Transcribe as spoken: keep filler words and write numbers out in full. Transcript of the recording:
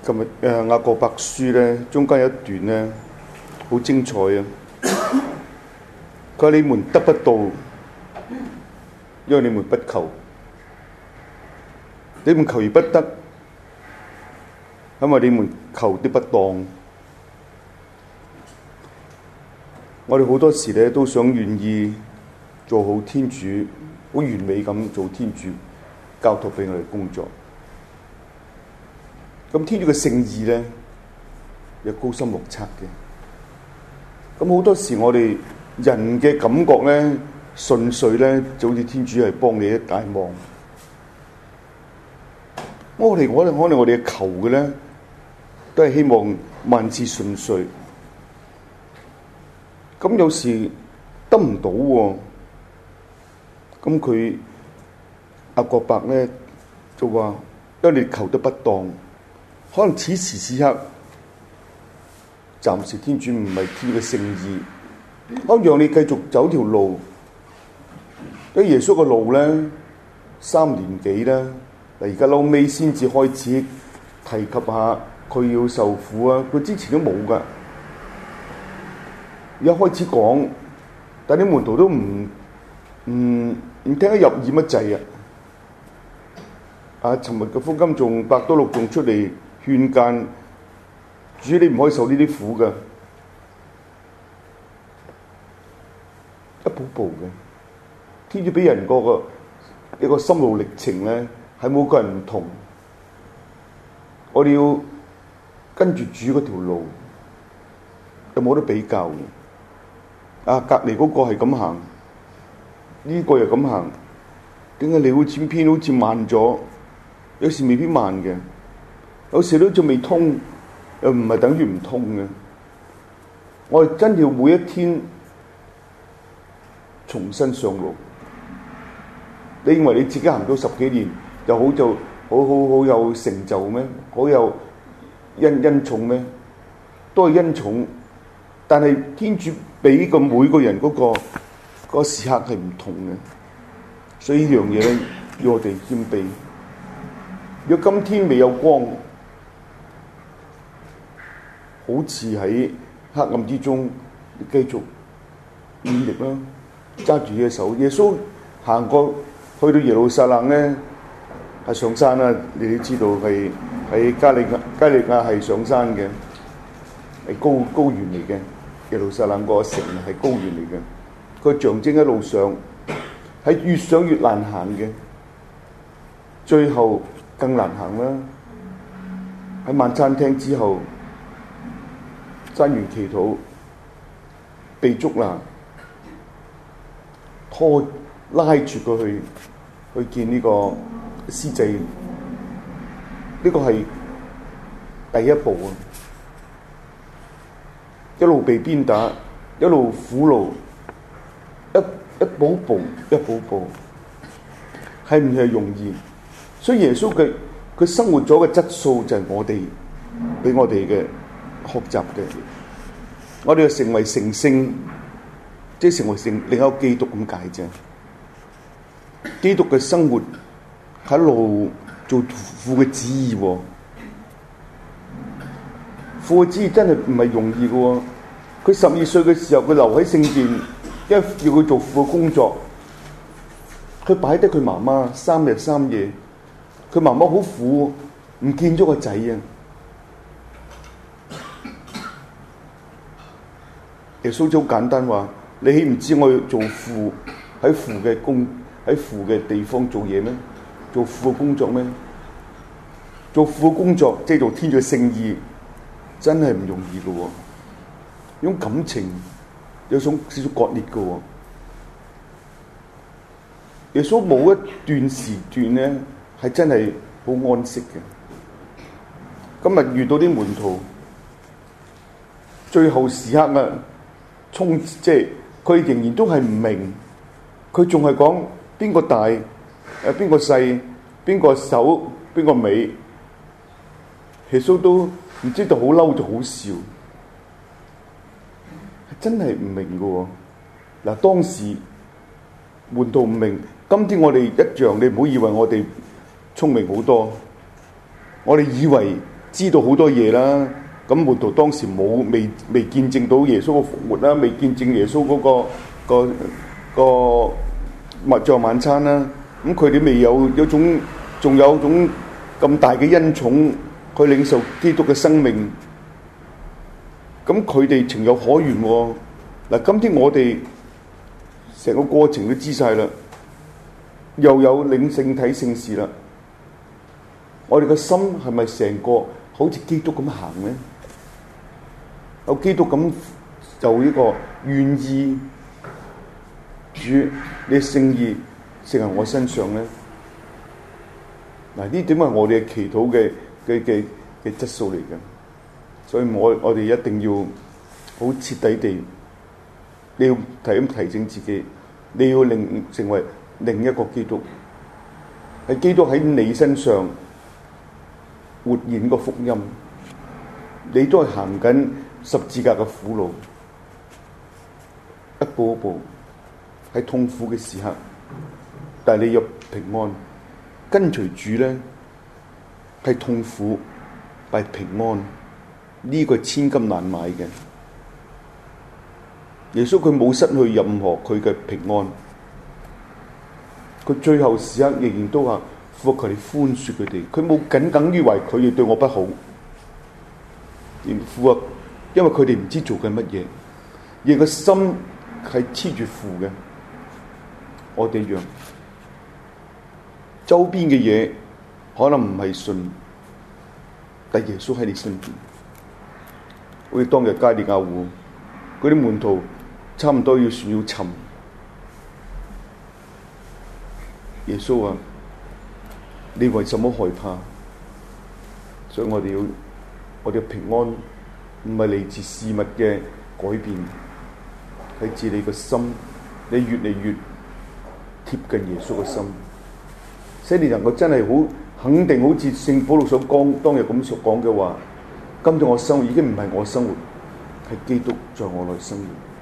今日誒雅各伯書咧，中間有一段咧好精彩啊！佢話你們得不到，因為你們不求；你們求而不得，因為你們求的不當。我哋好多時咧都想願意做好天主，好完美咁做天主交託俾我哋工作。咁天主嘅聖意咧，有高深莫測嘅。咁好多時我哋人嘅感覺咧順遂咧，就好似天主係幫你一大忙。我哋我哋可能我哋嘅求嘅咧，都係希望萬事順遂。咁有時得唔到喎，咁佢雅各伯咧就話：因為你求得不當。可能此時此刻，暫時天主唔係天嘅聖意，可能讓你繼續走條路。因為耶穌嘅路咧，三年幾啦，嗱而家後尾先至開始提及下佢要受苦啊，佢之前都冇噶。而家開始講，但啲門徒都唔唔唔聽得入耳乜滯啊！啊，尋日嘅福音仲伯多祿仲出嚟勸諫主，你唔可以受呢啲苦㗎，一步步嘅天主俾人個個一個心路歷程咧，係每個人唔同。我哋要跟住主嗰條路，有冇得比較嘅？啊，隔離嗰個係咁行，呢、這個又咁行，點解你好似偏好似慢咗？有時未必慢嘅。有時都仲未通，又唔係等於唔通嘅。我哋真要每一天重新上路。你認為你自己行咗十幾年就好就好好好有成就咩？好有恩恩寵咩？都係恩寵，但係天主俾個每個人嗰、那個嗰、那個時刻係唔同嘅，所以呢樣嘢咧要我哋謙卑。如果今天未有光，好似喺黑暗之中，你繼續努力啦，揸住隻手。耶穌行過去到耶路撒冷咧，係上山啦。你都知道係喺加利亞加利亞係上山嘅，係高高原嚟嘅。耶路撒冷個城係高原嚟嘅，佢象徵一路上係越上越難行嘅，最後更難行啦。喺晚餐廳之後，山完祈禱，被捉拿，拖拉住佢去去見呢個司祭，呢、這個係第一步啊！一路被鞭打，一路苦路，一一步步一步步，係唔係容易？所以耶穌嘅佢生活咗嘅質素就係我哋俾我哋嘅學習嘅，我哋要成為成聖，即係成為成另一個基督咁解啫。基督嘅生活喺路做父嘅旨意，父嘅旨意真係唔係容易嘅。佢十二歲嘅時候，佢留喺聖殿，因為要佢做父嘅工作。佢擺低佢媽媽三日三夜，佢媽媽好苦，唔見咗個仔啊！耶穌就好簡單話：你豈唔知我要做父喺父嘅工喺父嘅地方做嘢咩？做父嘅工作咩？做父嘅工作即係做天主嘅聖意，真係唔容易嘅喎。有種感情，有種少少割裂嘅喎。耶穌冇一段時段咧係真係好安息嘅。今日遇到啲門徒，最後時刻啊！衝即係佢仍然都係唔明，佢仲係講邊個大誒邊個細，邊個手邊個尾。耶穌都唔知道好嬲就好笑，真係唔明嘅喎。嗱，當時門徒唔明，今天我哋一樣，你唔好以為我哋聰明好多，我哋以為知道好多嘢啦。咁門徒當時冇未未見證到耶穌嘅復活啦，未見證耶穌嗰、嗰個、嗰個、嗰個物葬晚餐啦。咁佢哋未有有種，仲有種咁大嘅恩寵去領受基督嘅生命。咁佢哋情有可原喎。嗱，今天我哋成個過程都知晒啦，又有領聖體聖事啦。我哋嘅心係咪成個好似基督咁行咧？有基督咁就呢個願意主你聖意成喺我身上咧？嗱，呢點係我哋祈禱嘅嘅嘅嘅質素嚟嘅，所以我我哋一定要好徹底地，你要提咁提醒自己，你要令成為另一個基督，係基督喺你身上活現個福音，你都係行緊十字架嘅苦路，一步一步喺痛苦嘅時刻，但係你要平安，跟隨主咧係痛苦，但係平安呢個千金難買嘅。耶穌佢冇失去任何佢嘅平安，佢最後時刻仍然都話父求你寬恕佢哋，佢冇耿耿於懷佢哋對我不好，父啊，因為佢哋唔知做緊乜嘢，而個心係黐住父嘅。我哋讓周邊嘅嘢可能唔係信，但耶穌喺你身邊。好似當日加利亞湖嗰啲門徒差唔多要船要沉，耶穌話：你為什麼害怕？所以我哋要我哋嘅平安唔係嚟自事物嘅改變，係自你個心，你越嚟越貼近耶穌嘅心，使你能夠真係好肯定，好似聖保祿所講當日咁所講嘅話，今日我生活已經唔係我生活，係基督在我內生活。